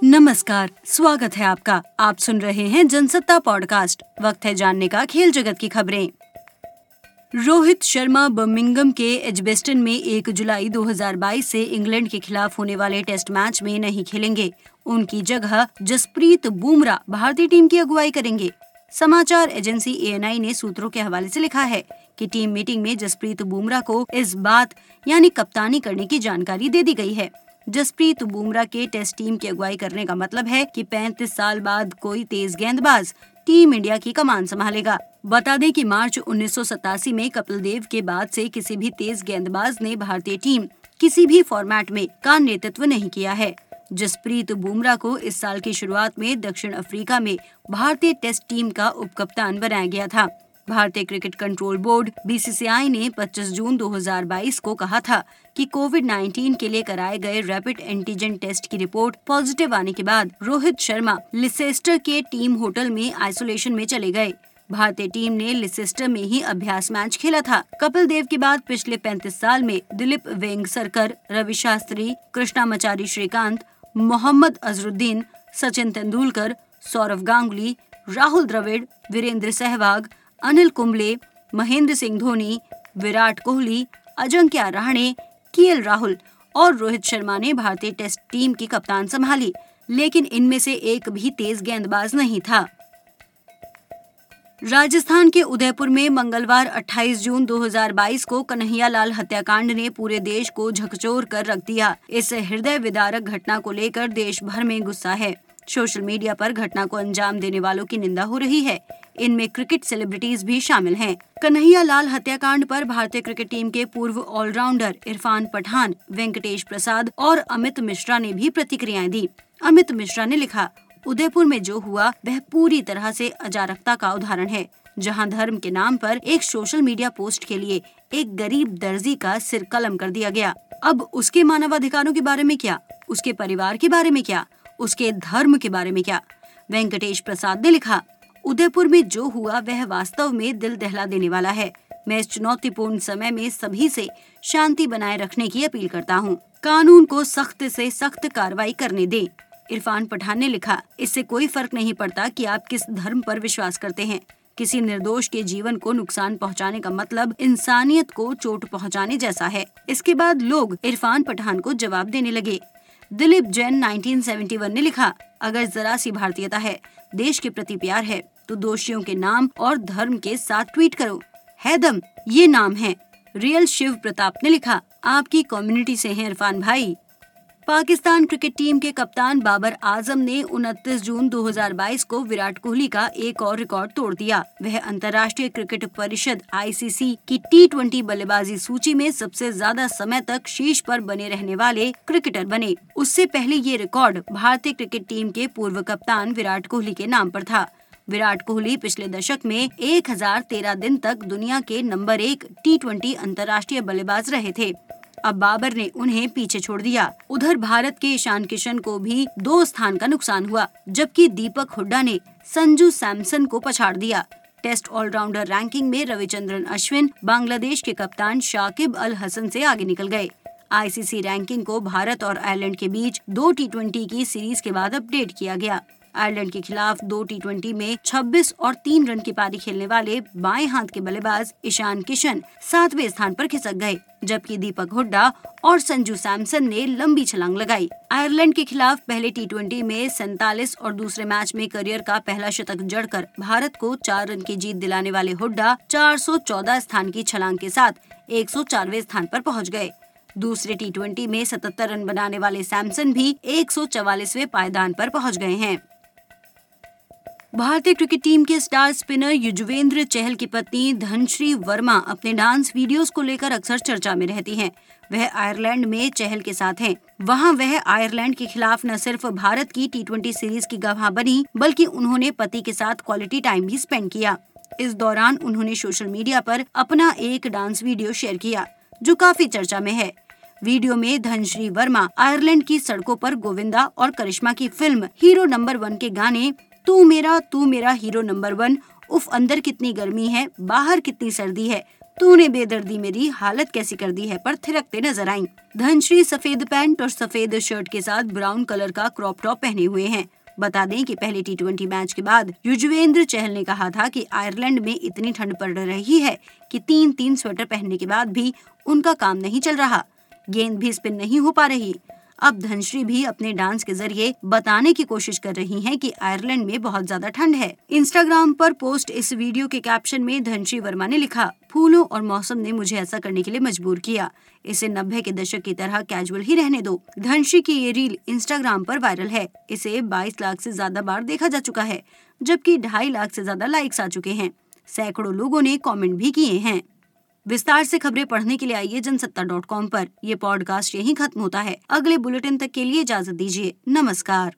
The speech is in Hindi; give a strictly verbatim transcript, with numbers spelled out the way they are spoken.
नमस्कार, स्वागत है आपका। आप सुन रहे हैं जनसत्ता पॉडकास्ट। वक्त है जानने का खेल जगत की खबरें। रोहित शर्मा बर्मिंघम के एजबेस्टन में एक जुलाई दो हज़ार बाईस से इंग्लैंड के खिलाफ होने वाले टेस्ट मैच में नहीं खेलेंगे। उनकी जगह जसप्रीत बुमराह भारतीय टीम की अगुवाई करेंगे। समाचार एजेंसी ए एन आई ने सूत्रों के हवाले से लिखा है कि टीम मीटिंग में जसप्रीत बुमराह को इस बात यानी कप्तानी करने की जानकारी दे दी गई है। जसप्रीत बुमराह के टेस्ट टीम की अगुवाई करने का मतलब है कि पैंतीस साल बाद कोई तेज गेंदबाज टीम इंडिया की कमान संभालेगा। बता दें कि मार्च उन्नीस सौ सतासी में कपिल देव के बाद से किसी भी तेज गेंदबाज ने भारतीय टीम किसी भी फॉर्मेट में का नेतृत्व नहीं किया है। जसप्रीत बुमराह को इस साल की शुरुआत में दक्षिण अफ्रीका में भारतीय टेस्ट टीम का उपकप्तान बनाया गया था। भारतीय cricket control board B C C I ने पच्चीस जून दो हज़ार बाईस को कहा था कि कोविड उन्नीस के लिए कराए गए रैपिड एंटीजन टेस्ट की रिपोर्ट पॉजिटिव आने के बाद रोहित शर्मा लिसेस्टर के टीम होटल में आइसोलेशन में चले गए। भारतीय टीम ने लिसेस्टर में ही अभ्यास मैच खेला था। कपिल देव के बाद पिछले पैंतीस साल में दिलीप वेंगसरकर, रवि शास्त्री, कृष्णामचारी श्रीकांत, मोहम्मद अजरुद्दीन, सचिन तेंदुलकर, सौरव गांगुली, राहुल द्रविड़, वीरेंद्र सहवाग, अनिल कुंबले, महेंद्र सिंह धोनी, विराट कोहली, अजिंक्य रहाणे, के एल राहुल और रोहित शर्मा ने भारतीय टेस्ट टीम की कप्तान संभाली, लेकिन इनमें से एक भी तेज गेंदबाज नहीं था। राजस्थान के उदयपुर में मंगलवार अट्ठाईस जून दो हज़ार बाईस को कन्हैयालाल हत्याकांड ने पूरे देश को झकझोर कर रख दिया। इस हृदय विदारक घटना को लेकर देश भर में गुस्सा है। सोशल मीडिया पर घटना को अंजाम देने वालों की निंदा हो रही है। इनमें क्रिकेट सेलिब्रिटीज भी शामिल हैं। कन्हैयालाल हत्याकांड पर भारतीय क्रिकेट टीम के पूर्व ऑलराउंडर इरफान पठान, वेंकटेश प्रसाद और अमित मिश्रा ने भी प्रतिक्रियाएं दी। अमित मिश्रा ने लिखा, उदयपुर में जो हुआ वह पूरी तरह से अजारकता का उदाहरण है, जहां धर्म के नाम पर एक सोशल मीडिया पोस्ट के लिए एक गरीब दर्जी का सिर कलम कर दिया गया। अब उसके मानवाधिकारों के बारे में क्या, उसके परिवार के बारे में क्या, उसके धर्म के बारे में क्या। वेंकटेश प्रसाद ने लिखा, उदयपुर में जो हुआ वह वास्तव में दिल दहला देने वाला है। मैं इस चुनौतीपूर्ण समय में सभी से शांति बनाए रखने की अपील करता हूँ। कानून को सख्त से सख्त कार्रवाई करने दें। इरफान पठान ने लिखा, इससे कोई फर्क नहीं पड़ता कि आप किस धर्म पर विश्वास करते हैं। किसी निर्दोष के जीवन को नुकसान पहुंचाने का मतलब इंसानियत को चोट पहुंचाने जैसा है। इसके बाद लोग इरफान पठान को जवाब देने लगे। दिलीप जैन उन्नीस सौ इकहत्तर ने लिखा, अगर जरा सी भारतीयता है, देश के प्रति प्यार है, तो दोषियों के नाम और धर्म के साथ ट्वीट करो। है दम, ये नाम है। रियल शिव प्रताप ने लिखा, आपकी कम्युनिटी से हैं इरफान भाई। पाकिस्तान क्रिकेट टीम के कप्तान बाबर आजम ने उनतीस जून दो हज़ार बाईस को विराट कोहली का एक और रिकॉर्ड तोड़ दिया। वह अंतर्राष्ट्रीय क्रिकेट परिषद आई सी सी की टी ट्वेंटी बल्लेबाजी सूची में सबसे ज्यादा समय तक शीर्ष पर बने रहने वाले क्रिकेटर बने। उससे पहले ये रिकॉर्ड भारतीय क्रिकेट टीम के पूर्व कप्तान विराट कोहली के नाम पर था। विराट कोहली पिछले दशक में एक हज़ार तेरह दिन तक दुनिया के नंबर एक टी ट्वेंटी अंतर्राष्ट्रीय बल्लेबाज रहे थे। अब बाबर ने उन्हें पीछे छोड़ दिया। उधर भारत के ईशान किशन को भी दो स्थान का नुकसान हुआ, जबकि दीपक हुड्डा ने संजू सैमसन को पछाड़ दिया। टेस्ट ऑलराउंडर रैंकिंग में रविचंद्रन अश्विन बांग्लादेश के कप्तान शाकिब अल हसन से आगे निकल गए। आई सी सी रैंकिंग को भारत और आयरलैंड के बीच दो टी ट्वेंटी की सीरीज के बाद अपडेट किया गया। आयरलैंड के खिलाफ दो टी ट्वेंटी में छब्बीस और तीन रन की पारी खेलने वाले बाएं हाथ के बल्लेबाज ईशान किशन सातवें स्थान पर खिसक गए, जबकि दीपक हुड्डा और संजू सैमसन ने लंबी छलांग लगाई। आयरलैंड के खिलाफ पहले टी ट्वेंटी में सैंतालीस और दूसरे मैच में करियर का पहला शतक जड़कर भारत को चार रन की जीत दिलाने वाले हुड्डा चार सौ चौदह स्थान की छलांग के साथ एक सौ चारवें स्थान पर पहुंच गए। दूसरे टी ट्वेंटी में सतहत्तर रन बनाने वाले सैमसन भी एक सौ चवालीसवें पायदान पर पहुंच गए हैं। भारतीय क्रिकेट टीम के स्टार स्पिनर युजवेंद्र चहल की पत्नी धनश्री वर्मा अपने डांस वीडियोस को लेकर अक्सर चर्चा में रहती हैं। वह आयरलैंड में चहल के साथ हैं। वहां वह आयरलैंड के खिलाफ न सिर्फ भारत की टी ट्वेंटी सीरीज की गवाह बनी, बल्कि उन्होंने पति के साथ क्वालिटी टाइम भी स्पेंड किया। इस दौरान उन्होंने सोशल मीडिया पर अपना एक डांस वीडियो शेयर किया, जो काफी चर्चा में है। वीडियो में धनश्री वर्मा आयरलैंड की सड़कों पर गोविंदा और करिश्मा की फिल्म हीरो नंबर वन के गाने तू मेरा तू मेरा हीरो नंबर वन, उफ अंदर कितनी गर्मी है, बाहर कितनी सर्दी है, तूने बेदर्दी मेरी हालत कैसी कर दी है पर थिरकते नजर आईं। धनश्री सफेद पैंट और सफेद शर्ट के साथ ब्राउन कलर का क्रॉप टॉप पहने हुए हैं। बता दें कि पहले टी ट्वेंटी मैच के बाद युजवेंद्र चहल ने कहा था कि आयरलैंड में इतनी ठंड पड़ रही है कि तीन तीन स्वेटर पहनने के बाद भी उनका काम नहीं चल रहा, गेंद भी स्पिन नहीं हो पा रही। अब धनश्री भी अपने डांस के जरिए बताने की कोशिश कर रही हैं कि आयरलैंड में बहुत ज्यादा ठंड है। इंस्टाग्राम पर पोस्ट इस वीडियो के कैप्शन में धनश्री वर्मा ने लिखा, फूलों और मौसम ने मुझे ऐसा करने के लिए मजबूर किया, इसे नब्बे के दशक की तरह कैजुअल ही रहने दो। धनश्री की ये रील इंस्टाग्राम पर वायरल है। इसे बाईस लाख से ज्यादा बार देखा जा चुका है, जबकि ढाई लाख से ज्यादा लाइक्स आ चुके हैं। सैकड़ों लोगों ने कॉमेंट भी किए हैं। विस्तार से खबरें पढ़ने के लिए आइए जनसत्ता डॉट कॉम पर। ये पॉडकास्ट यहीं खत्म होता है। अगले बुलेटिन तक के लिए इजाजत दीजिए। नमस्कार।